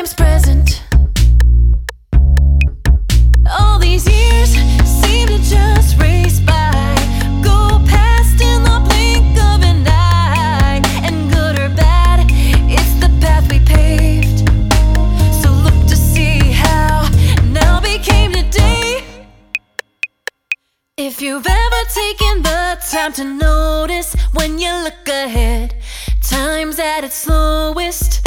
times present. All these years seem to just race by, go past in the blink of an eye. And good or bad, it's the path we paved. So look to see how now became today. If you've ever taken the time to notice when you look ahead, time's at its slowest.